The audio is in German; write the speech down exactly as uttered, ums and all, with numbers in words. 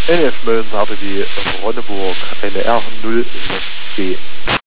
N F Mölln-H B W Ronneburg, eine R null sechs C.